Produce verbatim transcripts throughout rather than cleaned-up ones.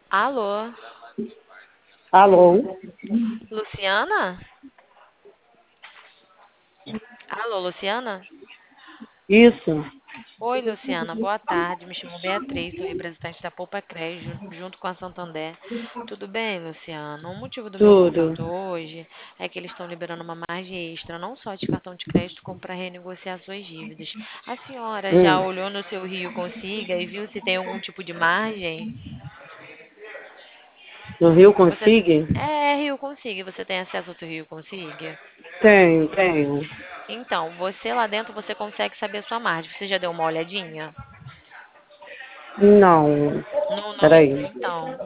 Alô, Alô? Luciana? Alô, Luciana? Isso, Oi, Luciana, boa tarde. Me chamo Beatriz, sou representante da Poupa Cred, jun- junto com a Santander. Tudo bem, Luciana? O motivo do meu tudo. contato hoje é que eles estão liberando uma margem extra, não só de cartão de crédito, como para renegociar suas dívidas. A senhora já Hum. olhou no seu Rio Consiga e viu se tem algum tipo de margem? No Rio Você Consigue? é Rio Consiga, você tem acesso ao seu Rio Consiga? Tenho, tenho. Então, você lá dentro você consegue saber a sua margem. Você já deu uma olhadinha? Não. Não, não. Peraí. Então,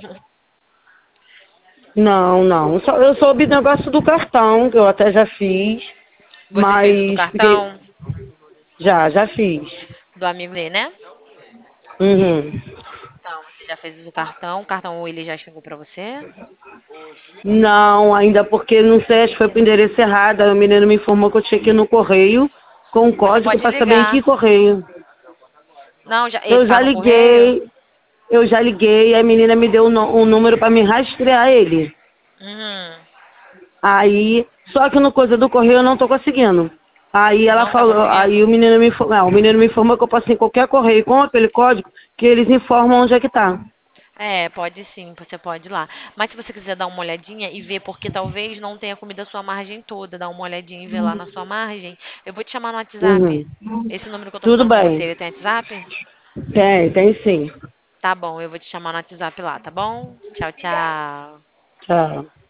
Não, não. Só, eu soube do negócio do cartão, que eu até já fiz, você fez o do mas fiquei. cartão Já, já fiz. do amigo dele, né? Uhum. Então, você já fez o do cartão, o cartão ele já chegou pra você? Não, ainda porque não sei, acho que foi pro endereço errado. Aí o menino me informou que eu tinha que ir no correio com o Você código pode para saber em que ligar. correio. Não, já, ele Eu tá já no correio? liguei, eu já liguei, a menina me deu um, um número para me rastrear ele. Uhum. Aí, só que no coisa do correio eu não tô conseguindo. Aí ela Não tá falou, aí conseguindo? o menino me informou, não, o menino me informou que eu posso ir em qualquer correio com aquele código que eles informam onde é que tá. É, pode sim, você pode ir lá. Mas se você quiser dar uma olhadinha e ver, porque talvez não tenha comida a sua margem toda, dar uma olhadinha e ver lá na sua margem, eu vou te chamar no WhatsApp. Uhum. Esse número que eu tô Tudo falando com você, bem. ele tem WhatsApp? Tem, tem sim. Tá bom, eu vou te chamar no WhatsApp lá, tá bom? Tchau, tchau. Tchau.